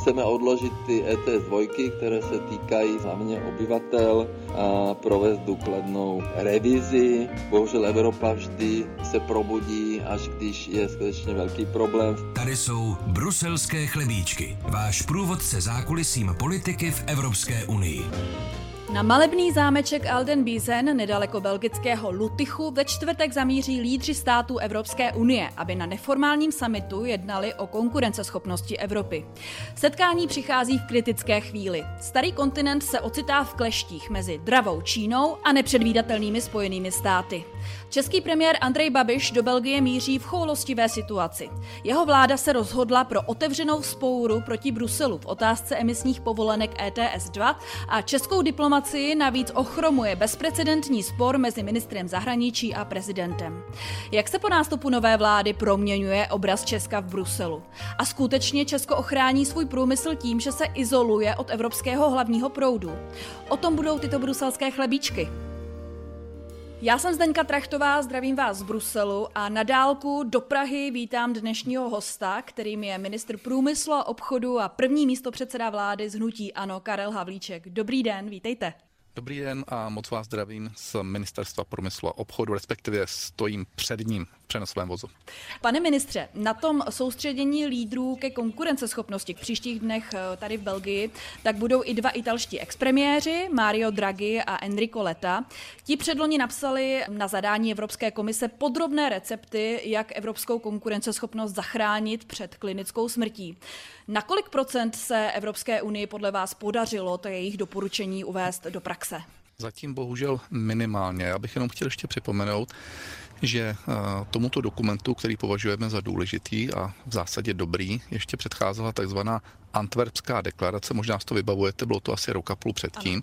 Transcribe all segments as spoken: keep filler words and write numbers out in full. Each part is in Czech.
Chceme odložit ty E T S dvojky, které se týkají hlavně obyvatel, a provést důkladnou revizi. Bohužel Evropa vždy se probudí, až když je skutečně velký problém. Tady jsou bruselské chlebíčky, váš průvodce zákulisím politiky v Evropské unii. Na malebný zámeček Aldenbiesen nedaleko belgického Lutychu ve čtvrtek zamíří lídři států Evropské unie, aby na neformálním summitu jednali o konkurenceschopnosti Evropy. Setkání přichází v kritické chvíli. Starý kontinent se ocitá v kleštích mezi dravou Čínou a nepředvídatelnými Spojenými státy. Český premiér Andrej Babiš do Belgie míří v choulostivé situaci. Jeho vláda se rozhodla pro otevřenou vzpouru proti Bruselu v otázce emisních povolenek E T S dva a českou diplomacii navíc ochromuje bezprecedentní spor mezi ministrem zahraničí a prezidentem. Jak se po nástupu nové vlády proměňuje obraz Česka v Bruselu? A skutečně Česko ochrání svůj průmysl tím, že se izoluje od evropského hlavního proudu? O tom budou tyto bruselské chlebíčky. Já jsem Zdeňka Trachtová, zdravím vás z Bruselu a na dálku do Prahy vítám dnešního hosta, kterým je ministr průmyslu a obchodu a první místopředseda vlády z hnutí ANO Karel Havlíček. Dobrý den, vítejte. Dobrý den a moc vás zdravím z Ministerstva průmyslu a obchodu, respektive stojím před ním v přenosovém vozu. Pane ministře, na tom soustředění lídrů ke konkurenceschopnosti v příštích dnech tady v Belgii, tak budou i dva italští expremiéři, Mario Draghi a Enrico Letta. Ti předloni napsali na zadání Evropské komise podrobné recepty, jak evropskou konkurenceschopnost zachránit před klinickou smrtí. Na kolik procent se Evropské unii podle vás podařilo to jejich doporučení uvést do praxe? Zatím bohužel minimálně. Já bych jenom chtěl ještě připomenout, že tomuto dokumentu, který považujeme za důležitý a v zásadě dobrý, ještě předcházela takzvaná Antwerpská deklarace, možná si to vybavujete, bylo to asi rok a půl předtím.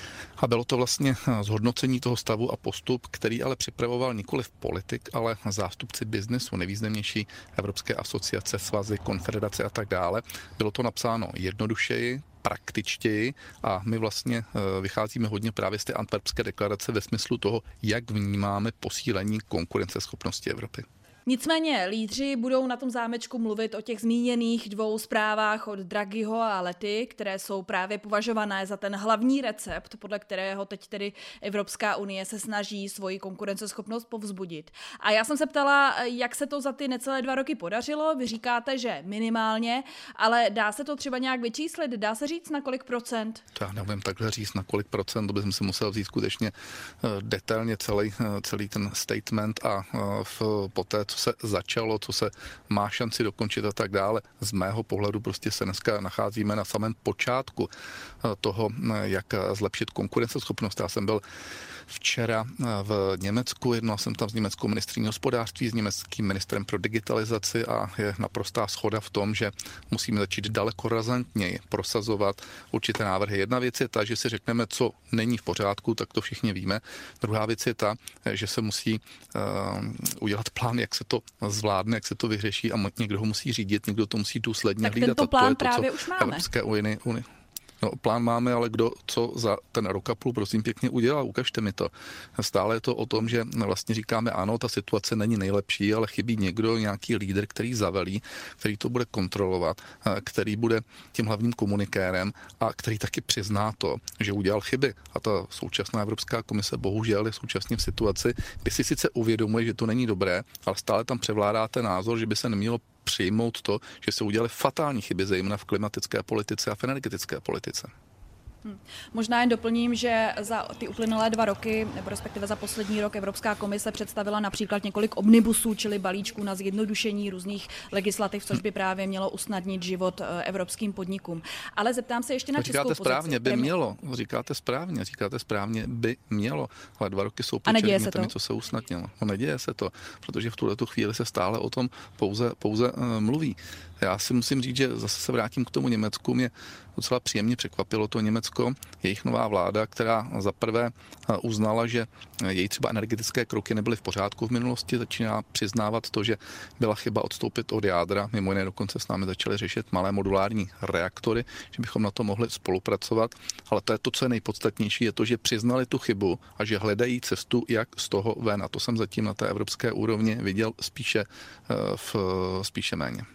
A bylo to vlastně zhodnocení toho stavu a postup, který ale připravoval nikoliv politik, ale zástupci biznesu, nejvýznamnější evropské asociace, svazy, konfederace a tak dále. Bylo to napsáno jednodušeji, praktičtěji a my vlastně vycházíme hodně právě z té Antwerpské deklarace ve smyslu toho, jak vnímáme posílení konkurenceschopnosti Evropy. Nicméně lídři budou na tom zámečku mluvit o těch zmíněných dvou zprávách od Draghiho a Letty, které jsou právě považované za ten hlavní recept, podle kterého teď tedy Evropská unie se snaží svoji konkurenceschopnost povzbudit. A já jsem se ptala, jak se to za ty necelé dva roky podařilo. Vy říkáte, že minimálně, ale dá se to třeba nějak vyčíslit? Dá se říct na kolik procent? To já nevím takhle říct na kolik procent, to bych si musel vzít skutečně detailně celý, celý ten statement a v, poté, co se začalo, co se má šanci dokončit a tak dále. Z mého pohledu prostě se dneska nacházíme na samém počátku toho, jak zlepšit konkurenceschopnost. Já jsem byl včera v Německu, jednal jsem tam s německou ministryní hospodářství, s německým ministrem pro digitalizaci a je naprostá shoda v tom, že musíme začít daleko razantněji prosazovat určité návrhy. Jedna věc je ta, že si řekneme, co není v pořádku, tak to všichni víme. Druhá věc je ta, že se musí uh, udělat plán, jak se to zvládne, jak se to vyřeší a někdo ho musí řídit, někdo to musí důsledně tak hlídat. Tak tento plán to je to, právě už máme. Evropské unii, unii. No, plán máme, ale kdo co za ten rok a půl, prosím pěkně, udělal, ukažte mi to. Stále je to o tom, že vlastně říkáme, ano, ta situace není nejlepší, ale chybí někdo, nějaký lídr, který zavelí, který to bude kontrolovat, který bude tím hlavním komunikérem a který taky přizná to, že udělal chyby. A ta současná Evropská komise bohužel je současně v situaci, kdy si sice uvědomuje, že to není dobré, ale stále tam převládá ten názor, že by se nemělo přijmout to, že se udělaly fatální chyby, zejména v klimatické politice a v energetické politice. Hmm. Možná jen doplním, že za ty uplynulé dva roky, nebo respektive za poslední rok Evropská komise představila například několik omnibusů, čili balíčků na zjednodušení různých legislativ, což by právě mělo usnadnit život evropským podnikům. Ale zeptám se ještě na českou pozici. Říkáte správně, by mělo. Říkáte správně, říkáte správně, by mělo. Ale dva roky jsou počerní, to něco se usnadnilo. No neděje se to, protože v tuhletu chvíli se stále o tom pouze, pouze uh, mluví. Já si musím říct, že zase se vrátím k tomu Německu. Mě docela příjemně překvapilo to Německo, jejich nová vláda, která zaprvé uznala, že její třeba energetické kroky nebyly v pořádku v minulosti, začíná přiznávat to, že byla chyba odstoupit od jádra, mimo jiné dokonce s námi začaly řešit malé modulární reaktory, že bychom na to mohli spolupracovat, ale to je to, co je nejpodstatnější, je to, že přiznali tu chybu a že hledají cestu, jak z toho ven. A to jsem zatím na té evropské úrovni viděl spíše, v, spíše méně.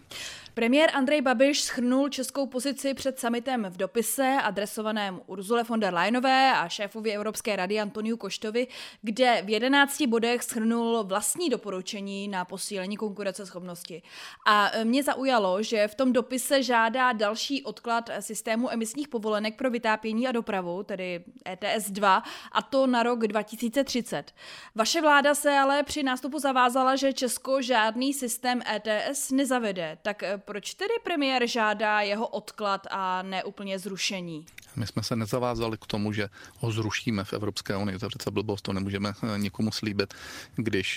Premiér Andrej Babiš shrnul českou pozici před summitem v dopise adresovaném Ursule von der Leyenové a šéfovi Evropské rady Antoniu Koštovi, kde v jedenácti bodech shrnul vlastní doporučení na posílení konkurenceschopnosti. A mě zaujalo, že v tom dopise žádá další odklad systému emisních povolenek pro vytápění a dopravu, tedy E T S dva, a to na rok dva tisíce třicet. Vaše vláda se ale při nástupu zavázala, že Česko žádný systém E T S nezavede. Tak proč tedy premiér žádá jeho odklad a ne úplně zrušení? My jsme se nezavázali k tomu, že ho zrušíme v Evropské unii. To je přece blbost, to nemůžeme nikomu slíbit, když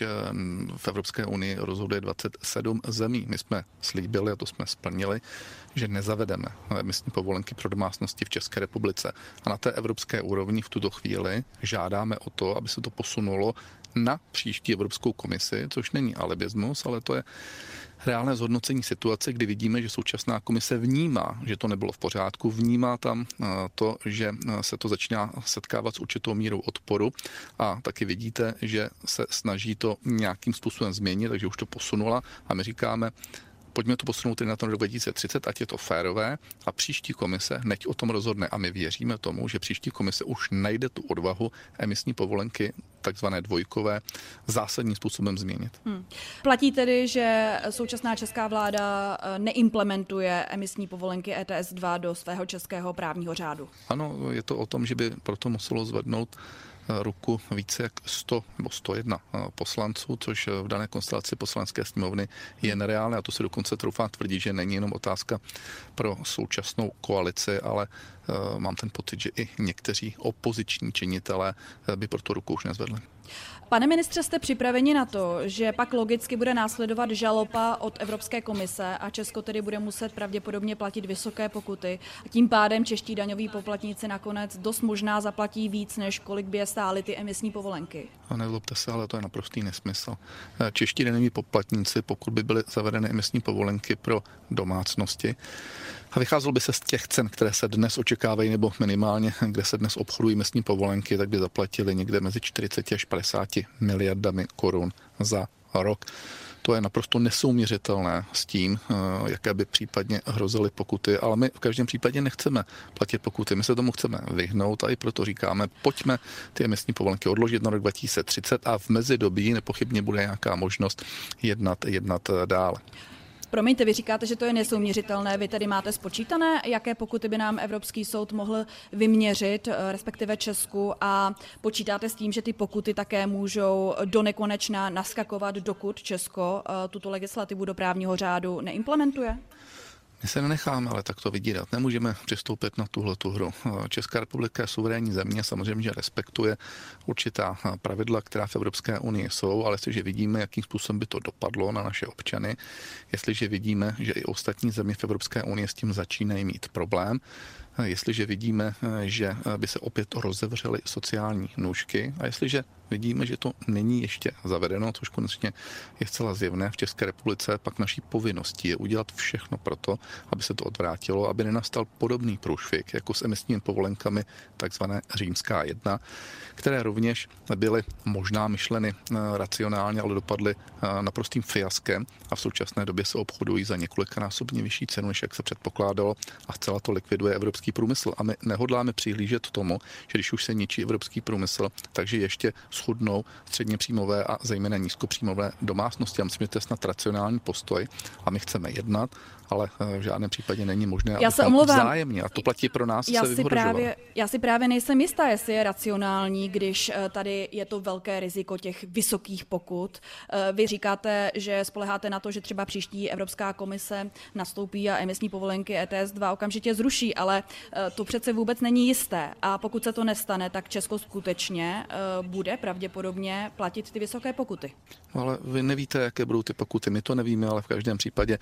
v Evropské unii rozhoduje dvacet sedm zemí. My jsme slíbili, a to jsme splnili, že nezavedeme emisní povolenky pro domácnosti v České republice. A na té evropské úrovni v tuto chvíli žádáme o to, aby se to posunulo na příští Evropskou komisi, což není alibismus, ale to je reálné zhodnocení situace, kdy vidíme, že současná komise vnímá, že to nebylo v pořádku, vnímá tam to, že se to začíná setkávat s určitou mírou odporu a taky vidíte, že se snaží to nějakým způsobem změnit, takže už to posunula a my říkáme, pojďme to posunout na ten rok dva tisíce třicet, ať je to férové a příští komise nechť o tom rozhodne. A my věříme tomu, že příští komise už najde tu odvahu emisní povolenky takzvané dvojkové zásadním způsobem změnit. Hmm. Platí tedy, že současná česká vláda neimplementuje emisní povolenky E T S dva do svého českého právního řádu? Ano, je to o tom, že by proto muselo zvednout ruku více jak sto nebo sto jedna poslanců, což v dané konstelaci poslanecké sněmovny je nereálné a to se dokonce troufám tvrdit, že není jenom otázka pro současnou koalici, ale uh, mám ten pocit, že i někteří opoziční činitelé by pro to ruku už nezvedli. Pane ministře, jste připraveni na to, že pak logicky bude následovat žaloba od Evropské komise a Česko tedy bude muset pravděpodobně platit vysoké pokuty a tím pádem čeští daňoví poplatníci nakonec dost možná zaplatí víc, než kolik by je stály ty emisní povolenky? A nezlobte se, ale to je naprostý nesmysl. Čeští daňoví poplatníci, pokud by byly zavedeny emisní povolenky pro domácnosti, a vycházelo by se z těch cen, které se dnes očekávají, nebo minimálně, kde se dnes obchodují emisní povolenky, tak by zaplatili někde mezi čtyřicet až padesát miliardami korun za rok. To je naprosto nesouměřitelné s tím, jaké by případně hrozily pokuty, ale my v každém případě nechceme platit pokuty. My se tomu chceme vyhnout a i proto říkáme, pojďme ty emisní povolenky odložit na rok dva tisíce třicet a v mezidobí nepochybně bude nějaká možnost jednat, jednat dále. Promiňte, vy říkáte, že to je nesouměřitelné. Vy tady máte spočítané, jaké pokuty by nám Evropský soud mohl vyměřit, respektive Česku, a počítáte s tím, že ty pokuty také můžou do nekonečna naskakovat, dokud Česko tuto legislativu do právního řádu neimplementuje? My se nenecháme ale takto vydírat. Nemůžeme přistoupit na tuhletu hru. Česká republika je suverénní země, samozřejmě, že respektuje určitá pravidla, která v Evropské unii jsou, ale jestliže vidíme, jakým způsobem by to dopadlo na naše občany, jestliže vidíme, že i ostatní země v Evropské unii s tím začínají mít problém, jestliže vidíme, že by se opět rozevřely sociální nůžky a jestliže vidíme, že to není ještě zavedeno, což konečně je zcela zjevné v České republice, pak naší povinností je udělat všechno pro to, aby se to odvrátilo, aby nenastal podobný průšvih jako s emisními povolenkami takzvané Římská jedna, které rovněž byly možná myšleny racionálně, ale dopadly naprostým fiaskem a v současné době se obchodují za několikanásobně vyšší cenu, než jak se předpokládalo a zcela to likviduje evropský průmysl. A my nehodláme přihlížet tomu, že když už se ničí evropský průmysl, takže ještě schudnou středně příjmové a zejména nízkopříjmové domácnosti. Já myslím, že to je snad racionální postoj a my chceme jednat, ale v žádném případě není možné, já se omlouvám. Vzájemně. A to platí pro nás, já se si vyhrožovat. právě, Já si právě nejsem jistá, jestli je racionální, když tady je to velké riziko těch vysokých pokut. Vy říkáte, že spoléháte na to, že třeba příští Evropská komise nastoupí a emisní povolenky E T S dva okamžitě zruší, ale to přece vůbec není jisté. A pokud se to nestane, tak Česko skutečně bude pravděpodobně platit ty vysoké pokuty. No, ale vy nevíte, jaké budou ty pokuty. My to nevíme, ale v každém případě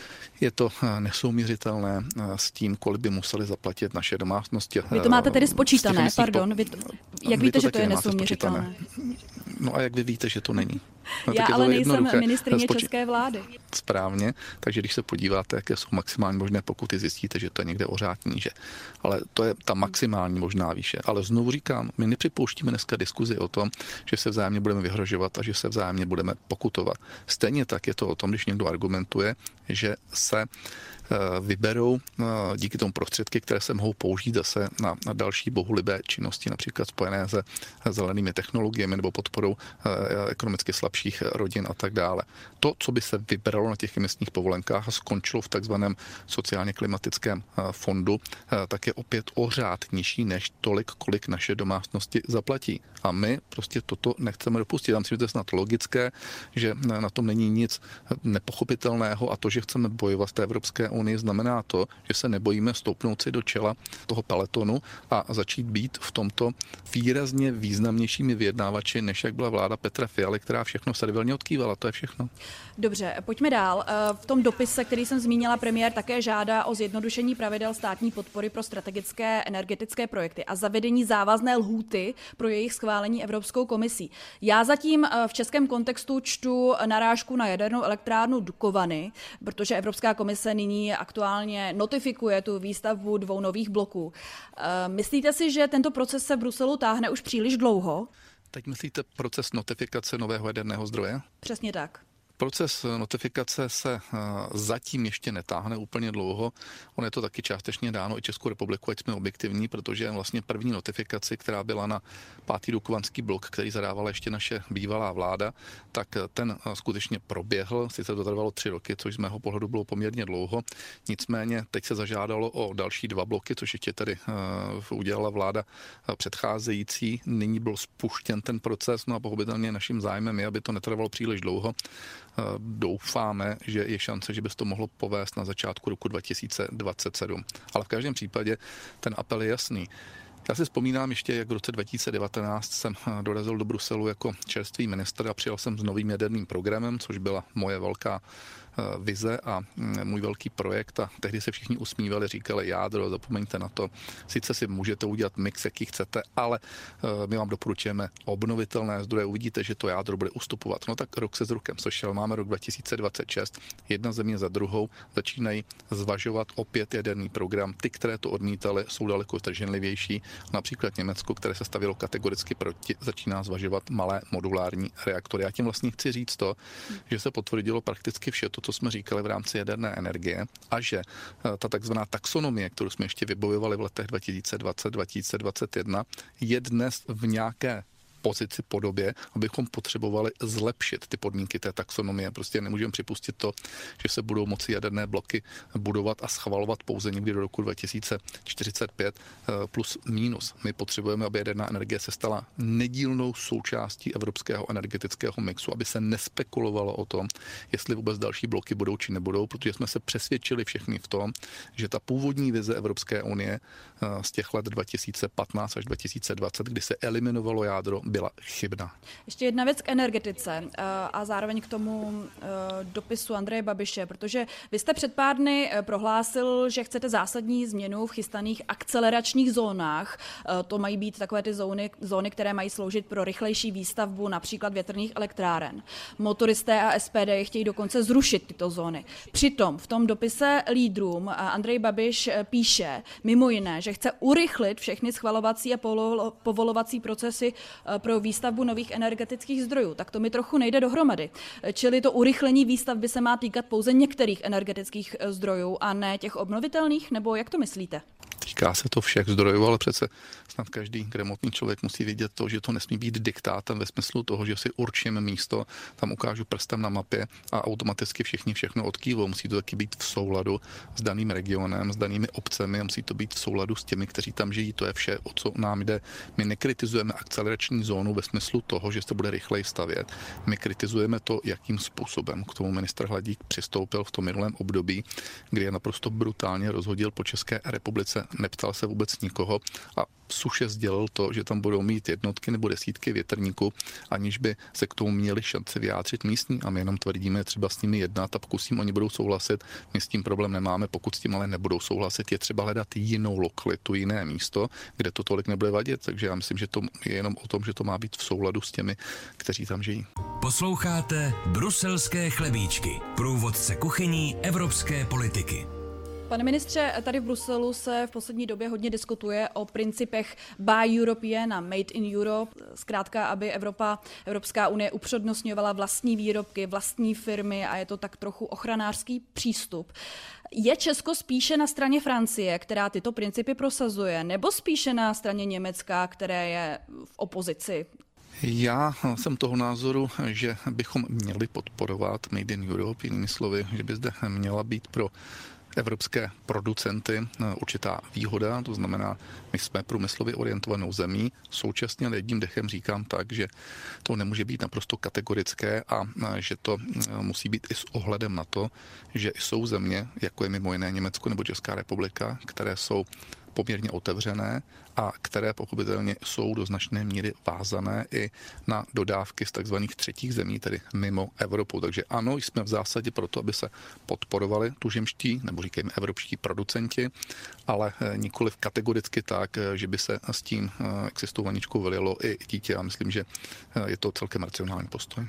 je to nesouměřitelné s tím, kolik by museli zaplatit naše domácnosti. Vy to máte tedy spočítané, pardon. Vy to, jak vy víte, to že to je nesouměřitelné? No a jak vy víte, že to není? No, Já ale nejsem jednoduché. ministryně Spoči... české vlády. Správně, takže když se podíváte, jaké jsou maximální možné pokuty, zjistíte, že to je někde o řád níže. Ale to je ta maximální možná výše. Ale znovu říkám, my nepřipouštíme dneska diskuzi o tom, že se vzájemně budeme vyhrožovat a že se vzájemně budeme pokutovat. Stejně tak je to o tom, když někdo argumentuje, že se vyberou díky tomu prostředky, které se mohou použít zase na, na další bohulibé činnosti, například spojené se zelenými technologiemi nebo podporou ekonomicky slabších rodin a tak dále. To, co by se vybralo na těch emisních povolenkách a skončilo v takzvaném sociálně klimatickém fondu, tak je opět o řád nižší než tolik, kolik naše domácnosti zaplatí. A my prostě toto nechceme dopustit. Já myslím, že to je snad logické, že na tom není nic nepochopitelného a to, že chceme bojovat v té Evropské unii, znamená to, že se nebojíme stoupnout si do čela toho peletonu a začít být v tomto výrazně významnějšími vyjednávači, než jak byla vláda Petra Fialy, která všechno servilně odkývala. To je všechno. Dobře, pojďme dál. V tom dopise, který jsem zmínila, premiér také žádá o zjednodušení pravidel státní podpory pro strategické energetické projekty a zavedení závazné lhůty pro jejich schválení Evropskou komisí. Já zatím v českém kontextu čtu narážku na jadernou elektrárnu Dukovany, protože Evropská komise nyní aktuálně notifikuje tu výstavbu dvou nových bloků. Myslíte si, že tento proces se v Bruselu táhne už příliš dlouho? Teď myslíte proces notifikace nového jaderného zdroje? Přesně tak. Proces notifikace se zatím ještě netáhne úplně dlouho. On je to taky částečně dáno i Českou republiku, ať jsme objektivní, protože vlastně první notifikaci, která byla na pátý dukovanský blok, který zadávala ještě naše bývalá vláda, tak ten skutečně proběhl. Sice to trvalo tři roky, což z mého pohledu bylo poměrně dlouho. Nicméně teď se zažádalo o další dva bloky, což ještě tady udělala vláda předcházející. Nyní byl spuštěn ten proces, no a pochopitelně naším zájmem je, aby to netrvalo příliš dlouho. Doufáme, že je šance, že by se to mohlo povést na začátku roku dva tisíce dvacet sedm. Ale v každém případě ten apel je jasný. Já si vzpomínám ještě, jak v roce dva tisíce devatenáct jsem dorazil do Bruselu jako čerstvý ministr a přijel jsem s novým jaderným programem, což byla moje velká vize a můj velký projekt a tehdy se všichni usmívali, říkali jádro, zapomeňte na to, sice si můžete udělat mix, jaký chcete, ale my vám doporučujeme obnovitelné zdroje, uvidíte, že to jádro bude ustupovat. No tak rok se s rokem sešel, máme rok dva tisíce dvacet šest, jedna země za druhou začínají zvažovat opět jaderný program. Ty, které to odmítali, jsou daleko zdrženlivější. Například Německo, které se stavilo kategoricky proti, začíná zvažovat malé modulární reaktory. Já tím vlastně chci říct to, že se potvrdilo prakticky vše to, co jsme říkali v rámci jaderné energie a že ta takzvaná taxonomie, kterou jsme ještě vybojovali v letech dva tisíce dvacet až dva tisíce dvacet jedna, je dnes v nějaké pozici, podobě, abychom potřebovali zlepšit ty podmínky té taxonomie. Prostě nemůžeme připustit to, že se budou moci jaderné bloky budovat a schvalovat pouze někdy do roku dva tisíce čtyřicet pět plus mínus. My potřebujeme, aby jaderná energie se stala nedílnou součástí evropského energetického mixu, aby se nespekulovalo o tom, jestli vůbec další bloky budou či nebudou, protože jsme se přesvědčili všichni v tom, že ta původní vize Evropské unie z těch let dva tisíce patnáct až dva tisíce dvacet, kdy se eliminovalo jádro, byla chybná. Ještě jedna věc k energetice a zároveň k tomu dopisu Andreje Babiše, protože vy jste před pár dny prohlásil, že chcete zásadní změnu v chystaných akceleračních zónách. To mají být takové ty zóny, zóny, které mají sloužit pro rychlejší výstavbu například větrných elektráren. Motoristé a S P D chtějí dokonce zrušit tyto zóny. Přitom v tom dopise lídrům Andrej Babiš píše mimo jiné, že chce urychlit všechny schvalovací a povolovací procesy pro výstavbu nových energetických zdrojů. Tak to mi trochu nejde dohromady. Čili to urychlení výstavby se má týkat pouze některých energetických zdrojů a ne těch obnovitelných, nebo jak to myslíte? Týká se to všech zdrojů, ale přece snad každý gramotný člověk musí vidět to, že to nesmí být diktátem ve smyslu toho, že si určíme místo, tam ukážu prstem na mapě a automaticky všichni všechno odkývou. Musí to taky být v souladu s daným regionem, s danými obcemi, musí to být v souladu s těmi, kteří tam žijí. To je vše, o co nám jde. My nekritizujeme akcelerační zónu ve smyslu toho, že se bude rychleji stavět. My kritizujeme to, jakým způsobem k tomu ministr Hladík přistoupil v tom minulém období, kdy je naprosto brutálně rozhodil po České republice neptal se vůbec nikoho a suše sdělil to, že tam budou mít jednotky nebo desítky větrníků, aniž by se k tomu měli šanci vyjádřit místní. A my jenom tvrdíme, třeba s nimi jednat a pokud s tím oni budou souhlasit, my s tím problém nemáme, pokud s tím ale nebudou souhlasit, je třeba hledat jinou lokalitu, jiné místo, kde to tolik nebude vadit. Takže já myslím, že to je jenom o tom, že to má být v souladu s těmi, kteří tam žijí. Posloucháte Bruselské chlebíčky, průvodce kuchyní evropské politiky. Pane ministře, tady v Bruselu se v poslední době hodně diskutuje o principech Buy European a Made in Europe. Zkrátka, aby Evropa, Evropská unie upřednostňovala vlastní výrobky, vlastní firmy a je to tak trochu ochranářský přístup. Je Česko spíše na straně Francie, která tyto principy prosazuje, nebo spíše na straně Německa, které je v opozici? Já jsem toho názoru, že bychom měli podporovat Made in Europe, jinými slovy, že by zde měla být pro evropské producenty určitá výhoda, to znamená, my jsme průmyslově orientovanou zemí, současně jedním dechem říkám tak, že to nemůže být naprosto kategorické a že to musí být i s ohledem na to, že jsou země, jako je mimo jiné Německo nebo Česká republika, které jsou poměrně otevřené a které pochopitelně jsou do značné míry vázané i na dodávky z takzvaných třetích zemí, tedy mimo Evropu. Takže ano, jsme v zásadě proto, aby se podporovali tuzemští, nebo říkejme evropští producenti, ale nikoliv kategoricky tak, že by se s tím existovaničkou vylilo i dítě. A myslím, že je to celkem racionální postoj.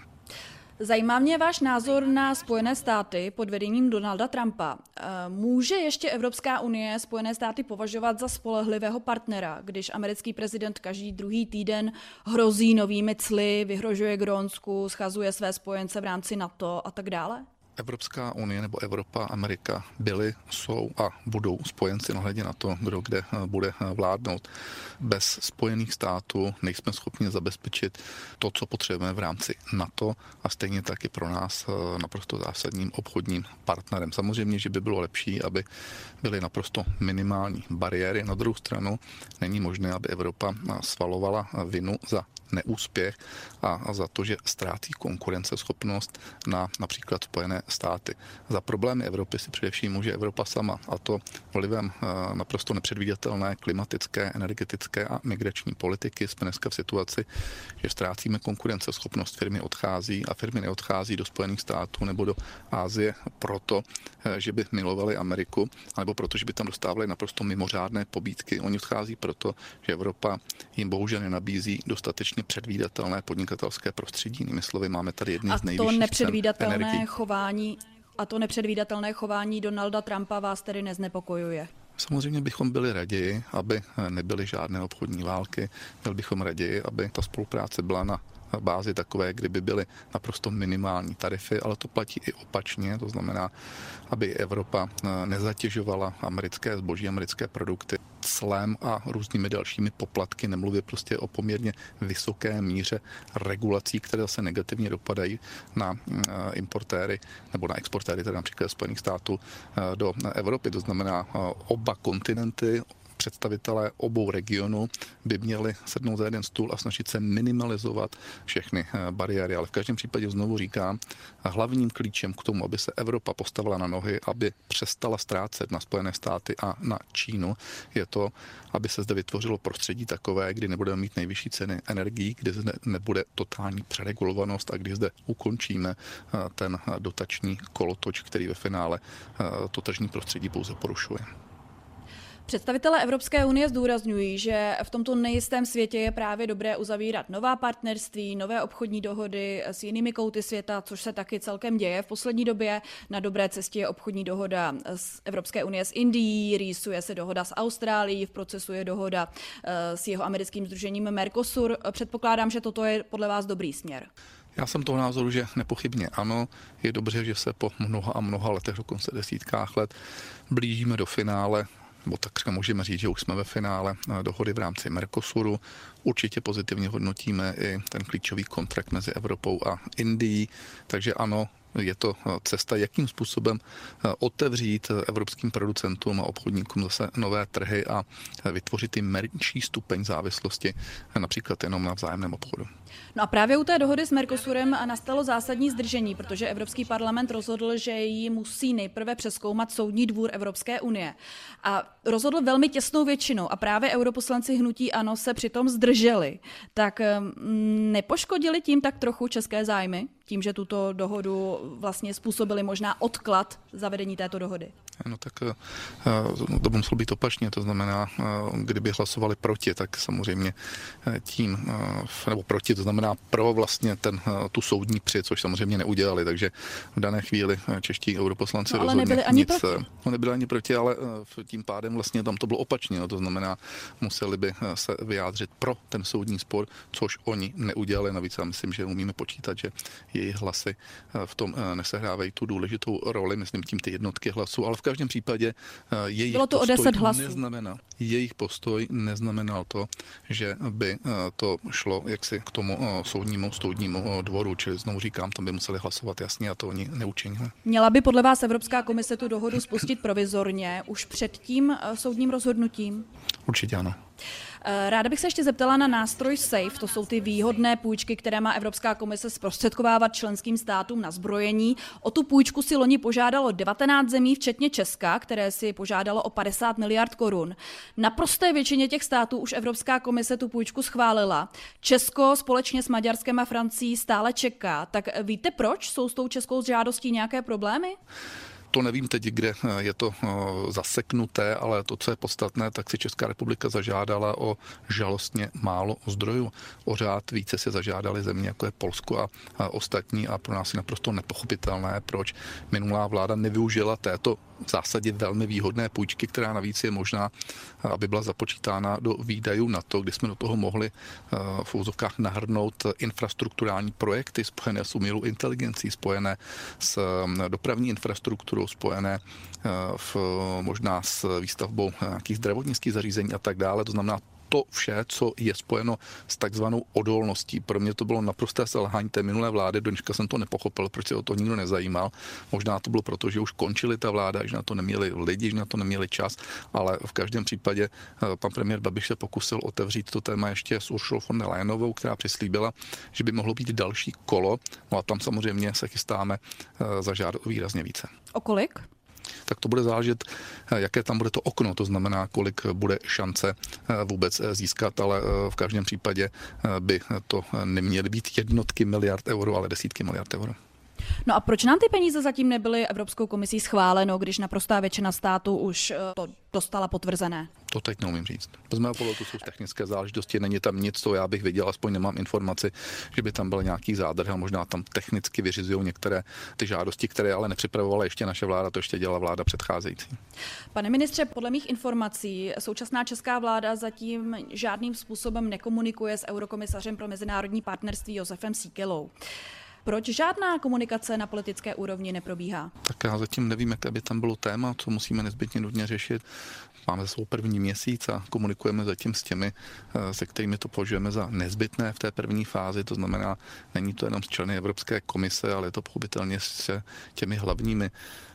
Zajímá mě váš názor na Spojené státy pod vedením Donalda Trumpa. Může ještě Evropská unie Spojené státy považovat za spolehlivého partnera, když americký prezident každý druhý týden hrozí novými cly, vyhrožuje Grónsku, schazuje své spojence v rámci NATO a tak dále? Evropská unie nebo Evropa, Amerika byly, jsou a budou spojenci nahledě na to, kdo kde bude vládnout. Bez Spojených států nejsme schopni zabezpečit to, co potřebujeme v rámci NATO a stejně tak i pro nás naprosto zásadním obchodním partnerem. Samozřejmě, že by bylo lepší, aby byly naprosto minimální bariéry. Na druhou stranu není možné, aby Evropa svalovala vinu za neúspěch a za to, že ztrácí konkurenceschopnost na například Spojené státy. Za problémy Evropy si především může Evropa sama, a to vlivem naprosto nepředvídatelné klimatické, energetické a migrační politiky. Jsme dneska v situaci, že ztrácíme konkurenceschopnost, firmy odchází a firmy neodchází do Spojených států nebo do Asie proto, že by milovali Ameriku, nebo proto, že by tam dostávali naprosto mimořádné pobídky. Oni odchází proto, že Evropa jim bohužel nenabízí dostatečně předvídatelné podnikatelské prostředí. Jinými slovy, máme tady jedny z nejvyšších cen energií. Chování, a to nepředvídatelné chování Donalda Trumpa vás tedy neznepokojuje? Samozřejmě bychom byli raději, aby nebyly žádné obchodní války. Byli bychom raději, aby ta spolupráce byla na bázi takové, kdyby byly naprosto minimální tarify, ale to platí i opačně, to znamená, aby Evropa nezatěžovala americké zboží, americké produkty clem a různými dalšími poplatky, nemluvě prostě o poměrně vysoké míře regulací, které se negativně dopadají na importéry nebo na exportéry, tedy například Spojených států do Evropy. To znamená, oba kontinenty, představitelé obou regionů by měli sednout za jeden stůl a snažit se minimalizovat všechny bariéry. Ale v každém případě znovu říkám, hlavním klíčem k tomu, aby se Evropa postavila na nohy, aby přestala ztrácet na Spojené státy a na Čínu, je to, aby se zde vytvořilo prostředí takové, kdy nebudeme mít nejvyšší ceny energií, kdy zde nebude totální přeregulovanost a kdy zde ukončíme ten dotační kolotoč, který ve finále to tržní prostředí pouze porušuje. Představitelé Evropské unie zdůrazňují, že v tomto nejistém světě je právě dobré uzavírat nová partnerství, nové obchodní dohody s jinými kouty světa, což se taky celkem děje v poslední době. Na dobré cestě je obchodní dohoda z Evropské unie s Indií, rýsuje se dohoda s Austrálií, v procesu je dohoda s jeho americkým sdružením Mercosur. Předpokládám, že toto je podle vás dobrý směr. Já jsem toho názoru, že nepochybně ano. Je dobře, že se po mnoha a mnoha letech, dokonce desítkách let, blížíme do finále, nebo takřka můžeme říct, že už jsme ve finále dohody v rámci Mercosuru. Určitě pozitivně hodnotíme i ten klíčový kontrakt mezi Evropou a Indií, takže ano, je to cesta, jakým způsobem otevřít evropským producentům a obchodníkům zase nové trhy a vytvořit i menší stupeň závislosti například jenom na vzájemném obchodu. No a právě u té dohody s Mercosurem nastalo zásadní zdržení, protože Evropský parlament rozhodl, že ji musí nejprve přezkoumat Soudní dvůr Evropské unie. A rozhodl velmi těsnou většinou a právě europoslanci hnutí ANO se přitom zdrželi. Tak nepoškodili tím tak trochu české zájmy? Tím, že tuto dohodu vlastně způsobili možná odklad zavedení této dohody? No tak to by muselo být opačně, to znamená, kdyby hlasovali proti, tak samozřejmě tím, nebo proti, to znamená pro vlastně ten, tu soudní při, což samozřejmě neudělali, takže v dané chvíli čeští europoslanci no, ale rozhodně nebyli ani nic, proti. No, nebyli ani proti, ale tím pádem vlastně tam to bylo opačně, no, to znamená, museli by se vyjádřit pro ten soudní spor, což oni neudělali, navíc já myslím, že umíme počítat, že jejich hlasy v tom nesehrávají tu důležitou roli, myslím tím ty jednotky hlasů, ale v každém případě jejich Bylo to o deset hlasů. Neznamená, jejich postoj neznamenal to, že by to šlo jaksi k tomu soudnímu, soudnímu dvoru, čili znovu říkám, tam by museli hlasovat jasně a to oni neučinili. Měla by podle vás Evropská komise tu dohodu spustit provizorně už před tím soudním rozhodnutím? Určitě ano. Ráda bych se ještě zeptala na nástroj SAFE, to jsou ty výhodné půjčky, které má Evropská komise zprostředkovávat členským státům na zbrojení. O tu půjčku si loni požádalo devatenáct zemí, včetně Česka, které si požádalo o padesát miliard korun. Na prosté většině těch států už Evropská komise tu půjčku schválila. Česko společně s Maďarskem a Francií stále čeká. Tak víte proč? Jsou s tou českou žádostí nějaké problémy? To nevím teď, kde je to zaseknuté, ale to, co je podstatné, tak si Česká republika zažádala o žalostně málo zdrojů. O řád více si zažádali země, jako je Polsko a, a ostatní a pro nás je naprosto nepochopitelné, proč minulá vláda nevyužila této v zásadě velmi výhodné půjčky, která navíc je možná, aby byla započítána do výdajů na to, kdy jsme do toho mohli v úzovkách nahrnout infrastrukturální projekty spojené s umělou inteligencí, spojené s dopravní infrastrukturou, spojené v, možná s výstavbou nějakých zdravotnických zařízení a tak dále. To znamená to vše, co je spojeno s takzvanou odolností. Pro mě to bylo naprosté selhání té minulé vlády, do dneška jsem to nepochopil, proč se o to nikdo nezajímal. Možná to bylo proto, že už končili ta vláda, že na to neměli lidi, že na to neměli čas, ale v každém případě pan premiér Babiš se pokusil otevřít to téma ještě s Uršulou von der Leyenovou, která přislíbila, že by mohlo být další kolo. No a tam samozřejmě se chystáme zažádat o výrazně více. O kolik? Tak to bude záležet, jaké tam bude to okno, to znamená, kolik bude šance vůbec získat, ale v každém případě by to neměly být jednotky miliard euro, ale desítky miliard euro. No a proč nám ty peníze zatím nebyly Evropskou komisí schváleno, když naprostá většina států už to dostala potvrzené? To teď neumím říct. Z mého pohledu to jsou technické záležitosti, není tam nic, co já bych věděl, aspoň nemám informaci, že by tam byl nějaký zádrh a možná tam technicky vyřizují některé ty žádosti, které ale nepřipravovala ještě naše vláda, to ještě dělala vláda předcházející. Pane ministře, podle mých informací současná česká vláda zatím žádným způsobem nekomunikuje s eurokomisařem pro mezinárodní partnerství Josefem Síkelou. Proč žádná komunikace na politické úrovni neprobíhá? Tak já zatím nevím, jaké by tam bylo téma, co musíme nezbytně nutně řešit. Máme svou první měsíc a komunikujeme zatím s těmi, se kterými to považujeme za nezbytné v té první fázi. To znamená, není to jenom s členy Evropské komise, ale je to pochopitelně s těmi hlavními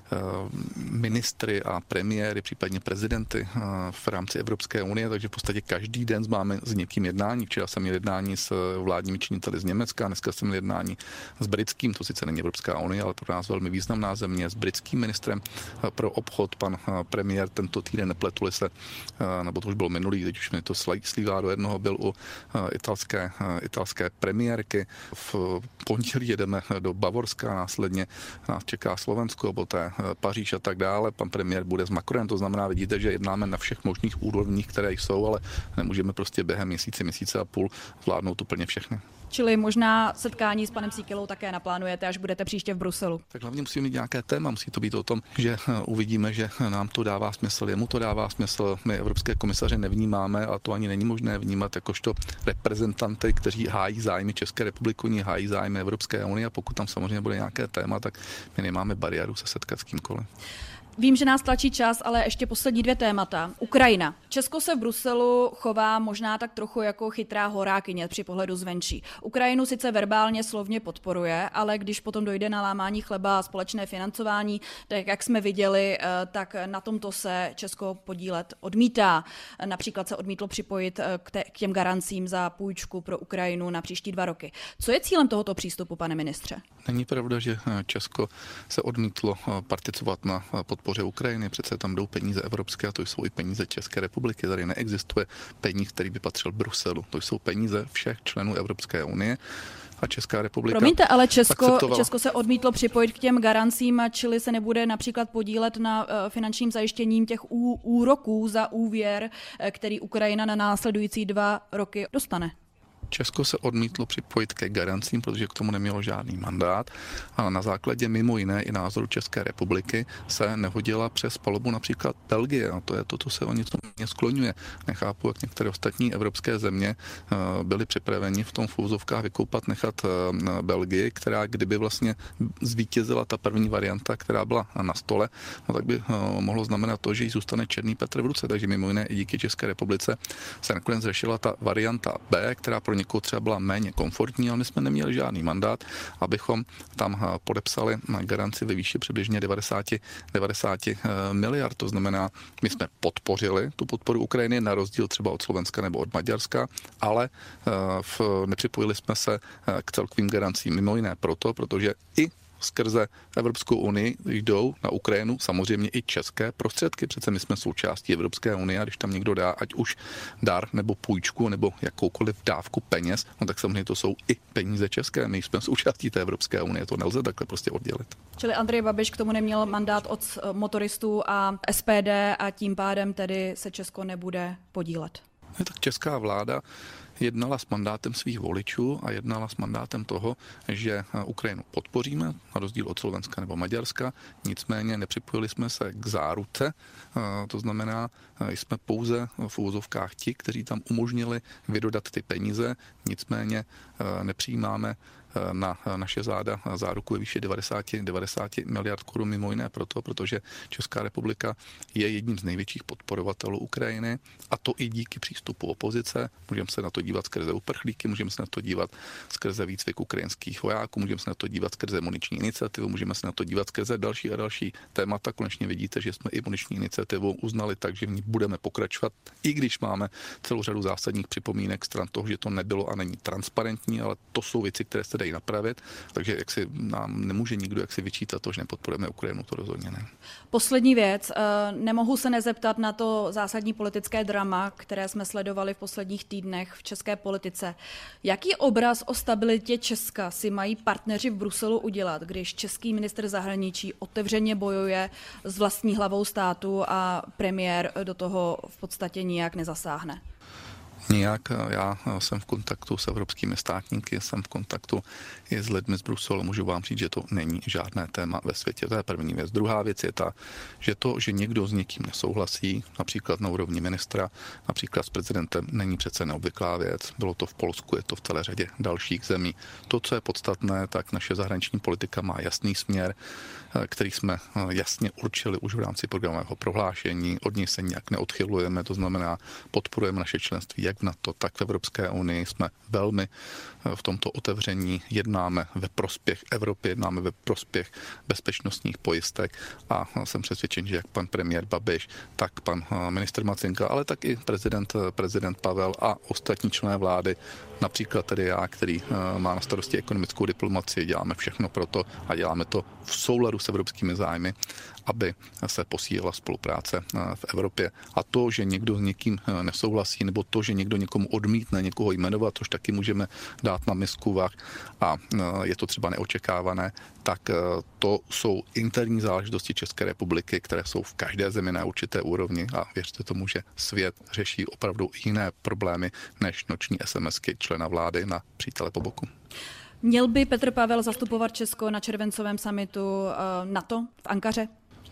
ministry a premiéry, případně prezidenty v rámci Evropské unie, takže v podstatě každý den máme s někým jednání. Včera jsem měl jednání s vládními činiteli z Německa, dneska jsem měl jednání s britským, to sice není Evropská unie, ale pro nás velmi významná země, s britským ministrem pro obchod, pan premiér tento týden, nepletuli se, nebo to už bylo minulý, teď už mi to slívá do jednoho, byl u italské, italské premiérky. V pondělí jedeme do Bavorska, následně nás čeká Slovensko, poté Paříž a tak dále. Pan premiér bude s Macronem, to znamená, vidíte, že jednáme na všech možných úrovních, které jsou, ale nemůžeme prostě během měsíce, měsíce a půl zvládnout úplně všechny. Čili možná setkání s panem Síkelou také naplánujete, až budete příště v Bruselu. Tak hlavně musí mít nějaké téma, musí to být o tom, že uvidíme, že nám to dává smysl, jemu to dává smysl. My evropské komisaře nevnímáme a to ani není možné vnímat jakožto reprezentanty, kteří hájí zájmy České republiky, oni hájí zájmy Evropské unie a pokud tam samozřejmě bude nějaké téma, tak my nemáme bariéru se setkat s kýmkoliv. Vím, že nás tlačí čas, ale ještě poslední dvě témata. Ukrajina. Česko se v Bruselu chová možná tak trochu jako chytrá horákyně při pohledu zvenčí. Ukrajinu sice verbálně slovně podporuje, ale když potom dojde na lámání chleba a společné financování, tak jak jsme viděli, tak na tomto se Česko podílet odmítá. Například se odmítlo připojit k těm garancím za půjčku pro Ukrajinu na příští dva roky. Co je cílem tohoto přístupu, pane ministře? Není pravda, že Česko se odmítlo participovat na podpoře Ukrajiny. Přece tam jdou peníze evropské a to jsou i peníze České republiky. Tady neexistuje peníz, který by patřil Bruselu. To jsou peníze všech členů Evropské unie. A Česká republika. Promiňte, ale Česko, Česko se odmítlo připojit k těm garancím, čili se nebude například podílet na finančním zajištěním těch ú, úroků za úvěr, který Ukrajina na následující dva roky dostane. Česko se odmítlo připojit ke garancím, protože k tomu nemělo žádný mandát a na základě mimo jiné i názoru České republiky se nehodila přes palubu například Belgie. A to je to, co se o něco skloňuje. Nechápu, jak některé ostatní evropské země byly připraveni v tom v úvozovkách vykoupat nechat Belgii, která kdyby vlastně zvítězila ta první varianta, která byla na stole, no tak by mohlo znamenat to, že jí zůstane černý Petr v ruce. Takže mimo jiné i díky České republice se nakonec řešila ta varianta B, která pro někoho třeba byla méně komfortní, ale my jsme neměli žádný mandát, abychom tam podepsali garanci ve výši přibližně devadesát, devadesát miliard. To znamená, my jsme podpořili tu podporu Ukrajiny na rozdíl třeba od Slovenska nebo od Maďarska, ale v, nepřipojili jsme se k celkovým garancím mimo jiné proto, protože i skrze Evropskou unii jdou na Ukrajinu samozřejmě i české prostředky. Přece my jsme součástí Evropské unie a když tam někdo dá, ať už dar nebo půjčku nebo jakoukoliv dávku peněz, no tak samozřejmě to jsou i peníze české. My jsme součástí té Evropské unie, to nelze takhle prostě oddělit. Čili Andrej Babiš k tomu neměl mandát od motoristů a S P D a tím pádem tedy se Česko nebude podílet. No, tak česká vláda jednala s mandátem svých voličů a jednala s mandátem toho, že Ukrajinu podpoříme, na rozdíl od Slovenska nebo Maďarska, nicméně nepřipojili jsme se k záruce, to znamená, jsme pouze v úvozovkách ti, kteří tam umožnili vydodat ty peníze, nicméně nepřijímáme na naše záda záruku ve výši devadesát, devadesát miliard korun mimo jiné proto, protože Česká republika je jedním z největších podporovatelů Ukrajiny a to i díky přístupu opozice. Můžeme se na to dívat skrze uprchlíky, můžeme se na to dívat skrze výcvik ukrajinských vojáků, můžeme se na to dívat skrze muniční iniciativu, můžeme se na to dívat skrze další a další témata. Konečně vidíte, že jsme i muniční iniciativu uznali tak, že v ní budeme pokračovat, i když máme celou řadu zásadních připomínek stran toho, že to nebylo a není transparentní, ale to jsou věci, které se dají napravit, takže jak si nám nemůže nikdo jak si vyčítat to, že nepodporujeme Ukrajinu, to rozhodně ne. Poslední věc, nemohu se nezeptat na to zásadní politické drama, které jsme sledovali v posledních týdnech v české politice. Jaký obraz o stabilitě Česka si mají partneři v Bruselu udělat, když český ministr zahraničí otevřeně bojuje s vlastní hlavou státu a premiér do toho v podstatě nijak nezasáhne? Nijak. Já jsem v kontaktu s evropskými státníky, jsem v kontaktu i s lidmi z Bruselu. Můžu vám říct, že to není žádné téma ve světě. To je první věc. Druhá věc je ta, že to, že někdo s někým nesouhlasí, například na úrovni ministra, například s prezidentem, není přece neobvyklá věc. Bylo to v Polsku, je to v celé řadě dalších zemí. To, co je podstatné, tak naše zahraniční politika má jasný směr, který jsme jasně určili už v rámci programového prohlášení. Od něj se nijak neodchylujeme, to znamená, podporujeme naše členství jak v NATO, tak v Evropské unii. Jsme velmi v tomto otevření, jednáme ve prospěch Evropy, jednáme ve prospěch bezpečnostních pojistek a jsem přesvědčen, že jak pan premiér Babiš, tak pan ministr Macinka, ale tak i prezident, prezident Pavel a ostatní členové vlády, například tedy já, který má na starosti ekonomickou diplomacii, děláme všechno pro to a děláme to v souladu s evropskými zájmy, aby se posílila spolupráce v Evropě. A to, že někdo s někým nesouhlasí, nebo to, že někdo někomu odmítne někoho jmenovat, což taky můžeme dát na misku vah a je to třeba neočekávané, tak to jsou interní záležitosti České republiky, které jsou v každé zemi na určité úrovni a věřte tomu, že svět řeší opravdu jiné problémy než noční SMSky člena vlády na přítele po boku. Měl by Petr Pavel zastupovat Česko na červencovém summitu NATO v Ankaře?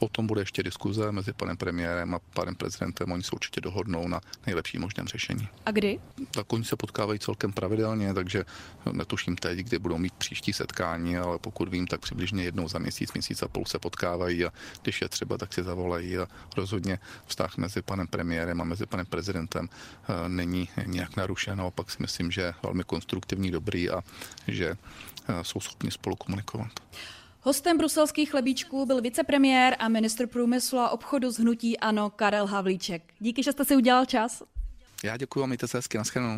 O tom bude ještě diskuze mezi panem premiérem a panem prezidentem. Oni se určitě dohodnou na nejlepší možném řešení. A kdy? Tak oni se potkávají celkem pravidelně, takže netuším teď, kdy budou mít příští setkání, ale pokud vím, tak přibližně jednou za měsíc, měsíc a půl se potkávají a když je třeba, tak si zavolají a rozhodně vztah mezi panem premiérem a mezi panem prezidentem není nějak narušen. Naopak si myslím, že je velmi konstruktivní, dobrý a že jsou schopni spolu komunikovat. Hostem bruselských chlebíčků byl vicepremiér a ministr průmyslu a obchodu z hnutí ANO Karel Havlíček. Díky, že jste si udělal čas. Já děkuji a mějte se hezky, naschledanou.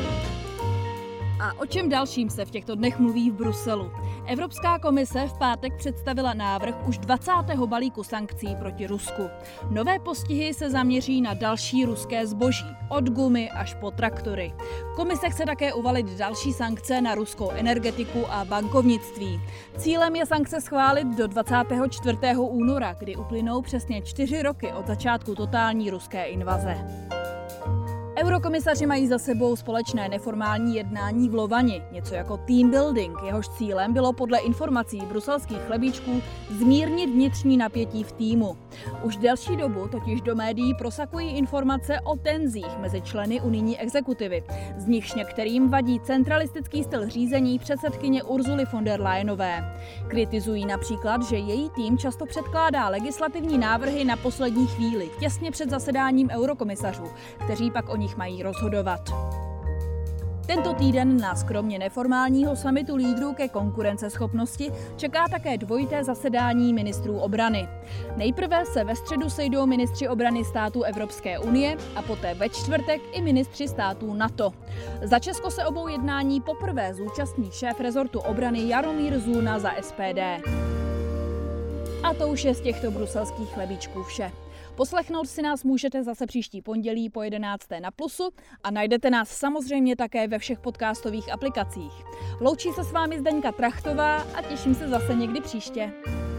A o čem dalším se v těchto dnech mluví v Bruselu? Evropská komise v pátek představila návrh už dvacátého balíku sankcí proti Rusku. Nové postihy se zaměří na další ruské zboží, od gumy až po traktory. Komise chce také uvalit další sankce na ruskou energetiku a bankovnictví. Cílem je sankce schválit do dvacátého čtvrtého února, kdy uplynou přesně čtyři roky od začátku totální ruské invaze. Eurokomisaři mají za sebou společné neformální jednání v Lovani, něco jako team building, jehož cílem bylo podle informací bruselských chlebíčků zmírnit vnitřní napětí v týmu. Už delší dobu totiž do médií prosakují informace o tenzích mezi členy unijní exekutivy, z nichž některým vadí centralistický styl řízení předsedkyně Ursuly von der Leyenové. Kritizují například, že její tým často předkládá legislativní návrhy na poslední chvíli, těsně před zasedáním eurokomisařů, kteří pak o nich mají rozhodovat. Tento týden nás kromě neformálního summitu lídrů ke konkurenceschopnosti čeká také dvojité zasedání ministrů obrany. Nejprve se ve středu sejdou ministři obrany států Evropské unie a poté ve čtvrtek i ministři států NATO. Za Česko se obou jednání poprvé zúčastní šéf rezortu obrany Jaromír Zůna za S P D. A to už je z těchto bruselských chlebíčků vše. Poslechnout si nás můžete zase příští pondělí po jedenácté na Plusu a najdete nás samozřejmě také ve všech podcastových aplikacích. Loučí se s vámi Zdeňka Trachtová a těším se zase někdy příště.